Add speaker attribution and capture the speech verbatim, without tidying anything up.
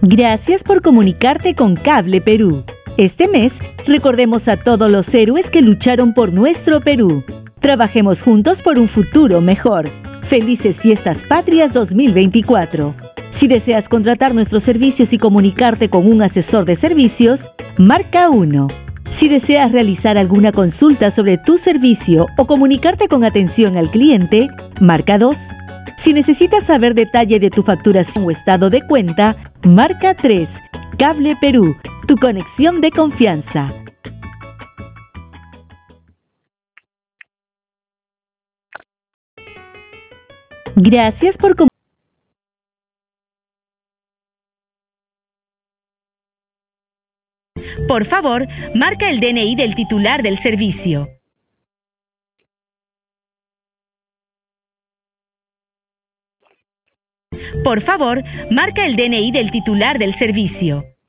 Speaker 1: Gracias por comunicarte con Cable Perú. Este mes, recordemos a todos los héroes que lucharon por nuestro Perú. Trabajemos juntos por un futuro mejor. Felices Fiestas Patrias dos mil veinticuatro. Si deseas contratar nuestros servicios y comunicarte con un asesor de servicios, marca uno. Si deseas realizar alguna consulta sobre tu servicio o comunicarte con atención al cliente, marca dos. Si necesitas saber detalle de tu facturación o estado de cuenta, marca tres. Cable Perú, tu conexión de confianza. Gracias por comunicarse. Por favor, marca el D N I del titular del servicio. Por favor, marca el D N I del titular del servicio.